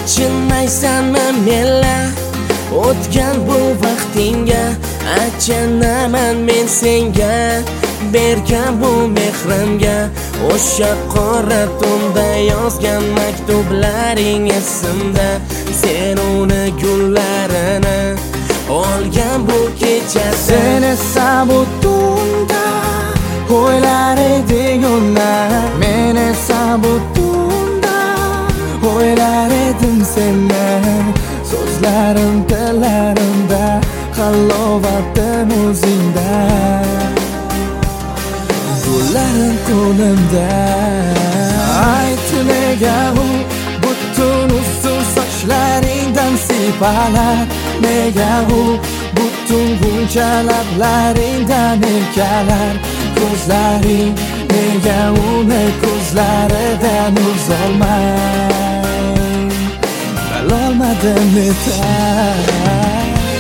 achinmaysanmi menla o'tgan bu vaqtingga? Achinaman men senga bergan bu mehrimga. O'sha qora tunda yozgan maktublaring esimda. Sen uni gullarini olgan bu kechasi. Sen esa bu tunda o'ylar eding uni. Men esa bu tunda o'ylar edim seni. So'zlarim tillarimda, halovatim o'zingda. Gullarim qo'limda. Ayt nega u butun uzun sochlaringdan sipalar? Nega u butun g'uncha lablaringdan erkalar? Ko'zlaring nega uni ko'zlaridan uzolmay? Bilolmadim netay.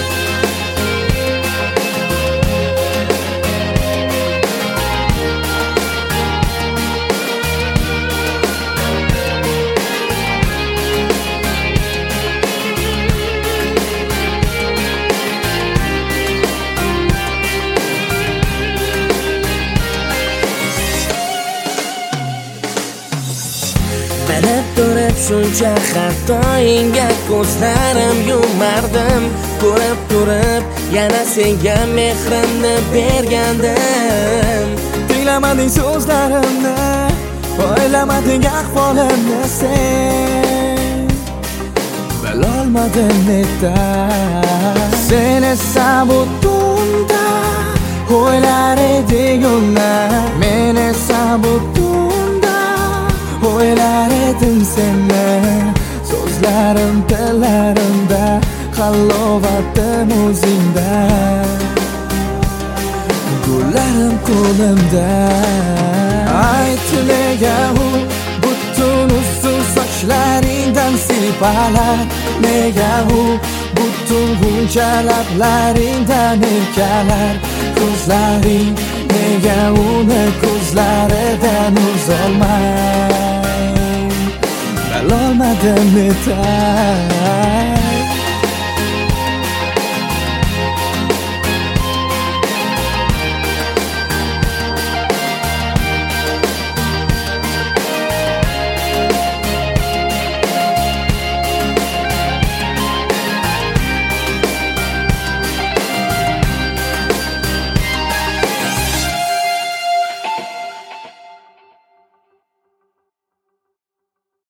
Bilib turib shuncha xatoingga ko'zlarim yumardim. Ko'rib turib yana senga mehrimni bergandim. Tinglamading so'zlarimni, o'ylamading ahvolimni sen. Bilolmadim netay. Sen esa bu tunda o'ylar eding uni. Men esa bu tunda o'ylar edim seni. So'zlarim tillarimda, halovatim o'zingda. Gullarim qo'limda. Ayt nega u butun uzun sochlaringdan sipalar? Nega u butun g'uncha lablaringdan erkalar? Ko'zlaring nega uni ko'zlaridan uzolmay? Bilolmadim netay.